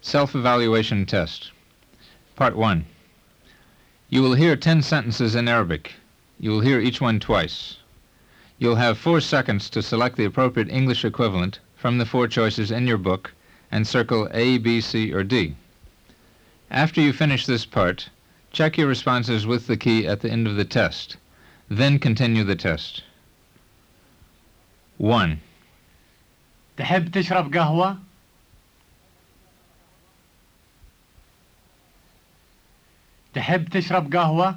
Self-evaluation test. Part 1. You will hear 10 sentences in Arabic. You will hear each one twice. You'll have 4 seconds to select the appropriate English equivalent from the 4 choices in your book and circle A, B, C, or D. After you finish this part, check your responses with the key at the end of the test. Then continue the test. 1. تحب تشرب قهوة؟ تحب تشرب قهوة؟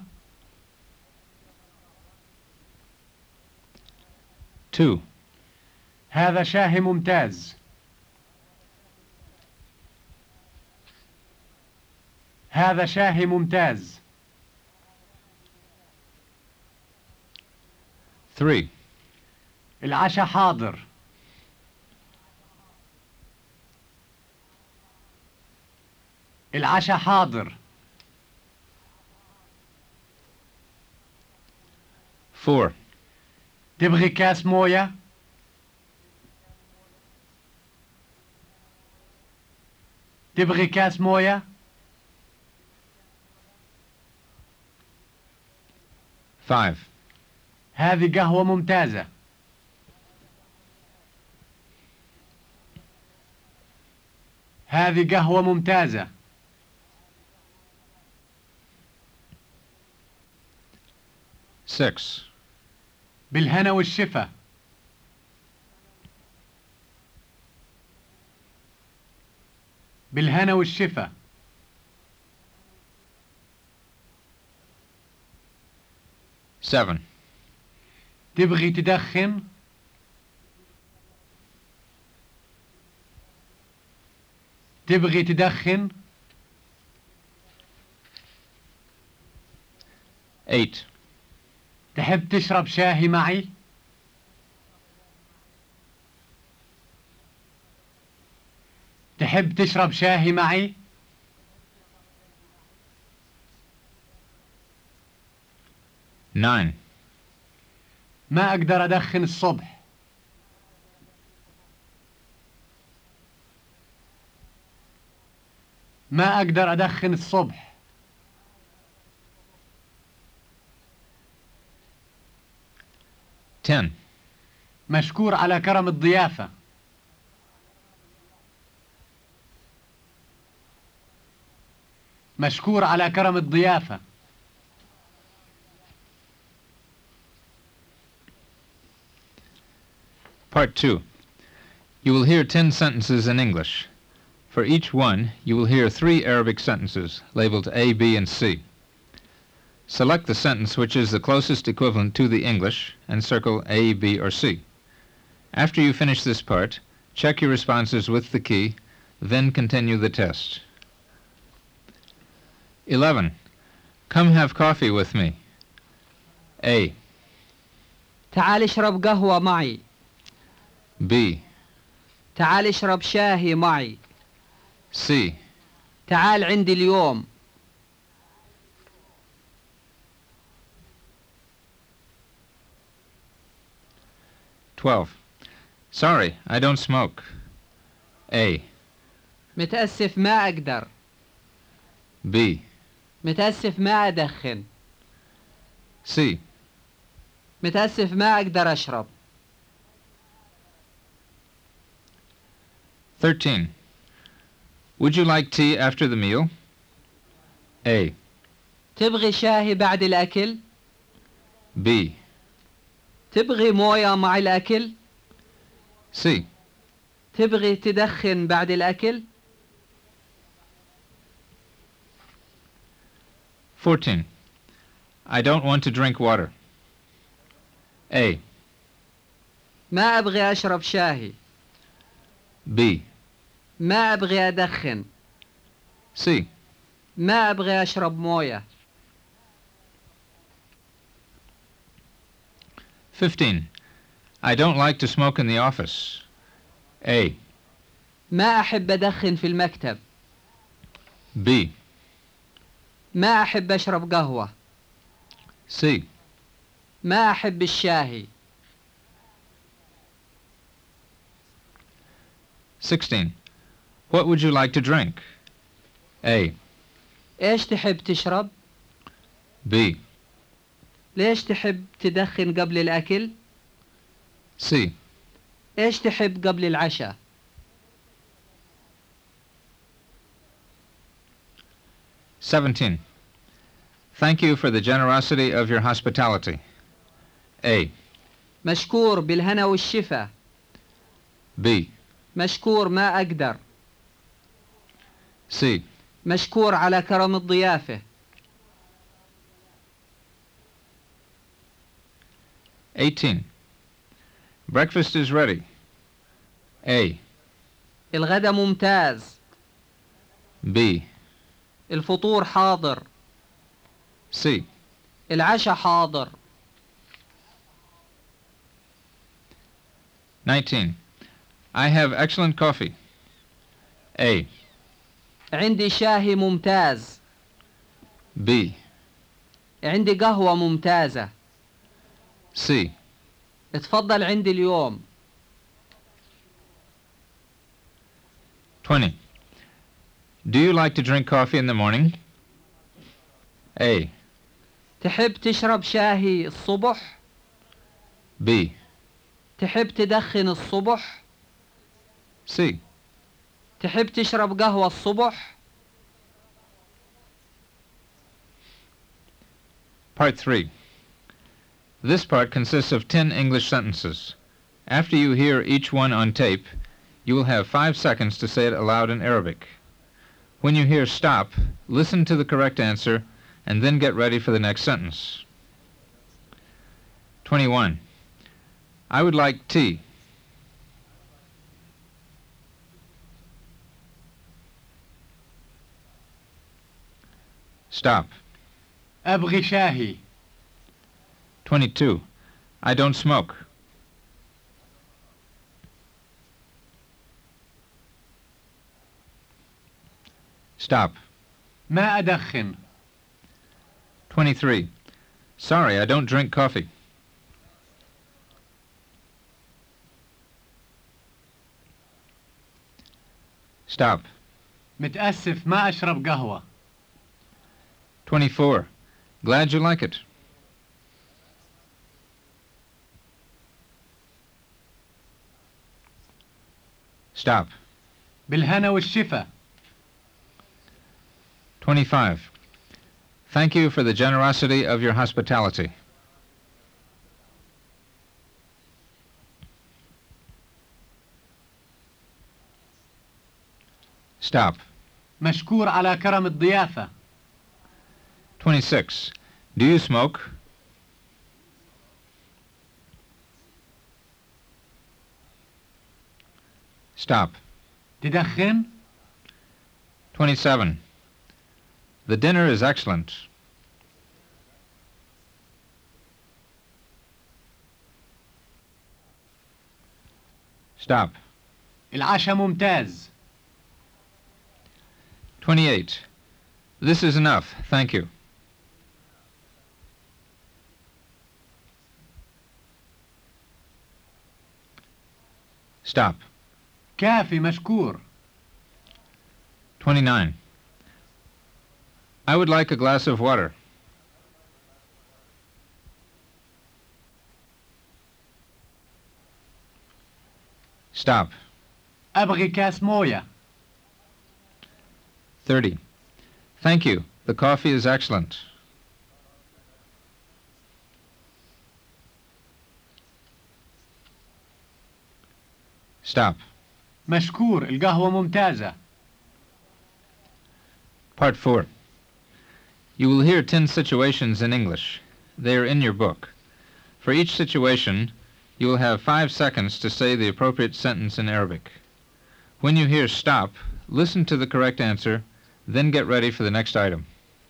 2. هذا شاهي ممتاز. هذا شاهي ممتاز. 3. العشاء حاضر. العشاء حاضر. 4. تبغي كاس موية؟ تبغي كاس موية؟ 5. هذه قهوة ممتازة. هذه قهوة ممتازة. 6. بالهنا والشفا. بالهنا والشفا. 7. تبغي تدخن؟ تبغي تدخن؟ 8. تحب تشرب شاهي معي؟ تحب تشرب شاهي معي؟ 9. ما أقدر أدخن الصبح. ما أقدر أدخن الصبح. 10. مشكور على كرم الضيافة. مشكور على كرم الضيافة. 2. You will hear 10 sentences in English. For each one, you will hear 3 Arabic sentences labeled A, B, and C. Select the sentence which is the closest equivalent to the English and circle A, B, or C. After you finish this part, check your responses with the key, then continue the test. 11. Come have coffee with me. A. تعال اشرب قهوة معي. B. تعال اشرب شاهي معي. C. تعال عندي اليوم. 12. Sorry, I don't smoke. A. متأسف ما أقدر. B. متأسف ما أدخن. C. متأسف ما أقدر أشرب. 13. Would you like tea after the meal? A. تبغي شاهي بعد الأكل؟ B. تبغي موية مع الأكل؟ C. تبغي تدخن بعد الأكل؟ 14. I don't want to drink water. A. ما أبغي أشرب شاهي. B. ما أبغي أدخن. C. ما أبغي أشرب موية. 15. I don't like to smoke in the office. A. ما أحب أدخن في المكتب. B. ما أحب أشرب قهوة. C. ما أحب الشاهي. 16. What would you like to drink? A. إيش تحب تشرب؟ B. ليش تحب تدخن قبل الأكل؟ C. إيش تحب قبل العشاء؟ 17. Thank you for the generosity of your hospitality. A. مشكور بالهنا والشفا. B. مشكور ما أقدر. C. مشكور على كرم الضيافة. 18. Breakfast is ready. A. الغدا ممتاز. B. الفطور حاضر. C. العشاء حاضر. 19. I have excellent coffee. A. عندي شاهي ممتاز. B. عندي قهوة ممتازة. C. اتفضل عندي اليوم. 20. Do you like to drink coffee in the morning? A. تحب تشرب شاهي الصبح؟ B. تحب تدخن الصبح؟ C. تحب تشرب قهوة الصبح؟ Part 3. This part consists of 10 English sentences. After you hear each one on tape, you will have 5 seconds to say it aloud in Arabic. When you hear stop, listen to the correct answer and then get ready for the next sentence. 21. I would like tea. Stop. أبغي شاهي. 22. I don't smoke. Stop. ما أدخن. 23. Sorry, I don't drink coffee. Stop. متأسف ما أشرب قهوة. 24. Glad you like it. Stop. بالهنا والشفا. 25. Thank you for the generosity of your hospitality. Stop. مشكور على كرم الضيافة. 26. Do you smoke? Stop. تدخن؟ 27. The dinner is excellent. Stop. العشاء ممتاز. 28. This is enough, thank you. Stop. كافي مشكور. 29. I would like a glass of water. Stop. أبغي كاس موية. 30. Thank you. The coffee is excellent. Stop. مشكور القهوة ممتازة. Part 4. You will hear 10 situations in English. They are in your book. For each situation, you will have 5 seconds to say the appropriate sentence in Arabic. When you hear stop, listen to the correct answer, then get ready for the next item.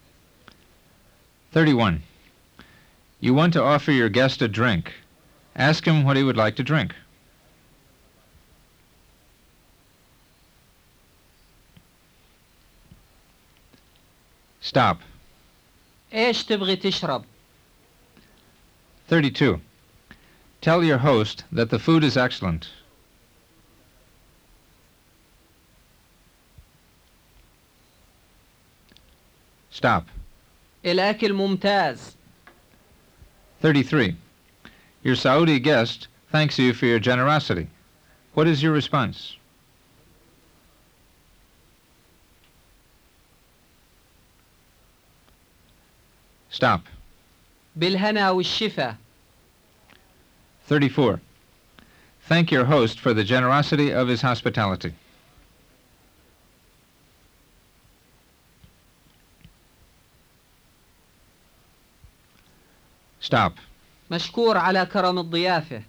31. You want to offer your guest a drink. Ask him what he would like to drink. Stop. إيش تبغي تشرب؟ 32. Tell your host that the food is excellent. Stop. الأكل ممتاز. 33. Your Saudi guest thanks you for your generosity. What is your response? Stop. بالهنا والشفا. 34. Thank your host for the generosity of his hospitality. Stop. مشكور على كرم الضيافة.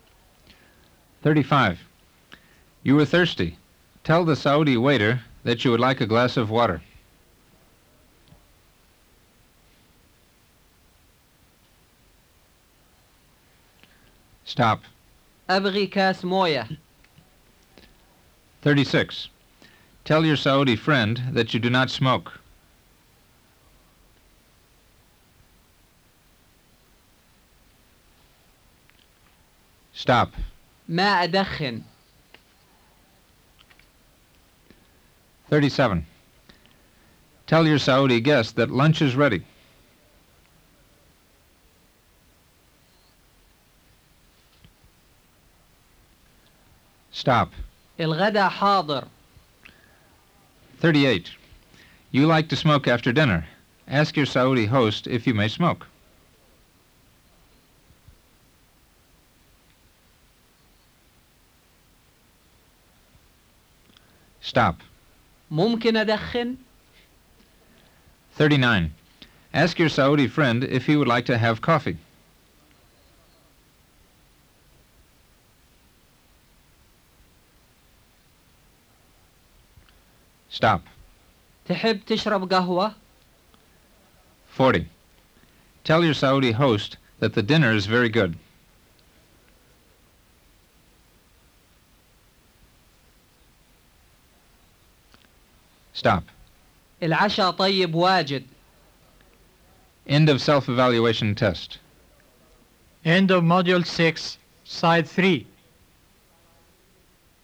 35. You were thirsty. Tell the Saudi waiter that you would like a glass of water. Stop. أبغي كاس موية. 36. Tell your Saudi friend that you do not smoke. Stop. ما أدخن. 37. Tell your Saudi guest that lunch is ready. Stop. الغداء حاضر. 38. You like to smoke after dinner. Ask your Saudi host if you may smoke. Stop. ممكن أدخن؟ 39. Ask your Saudi friend if he would like to have coffee. Stop. تحب تشرب قهوة؟ 40. Tell your Saudi host that the dinner is very good. Stop. العشاء طيب واجد. End of self-evaluation test. End of Module 6, Side 3.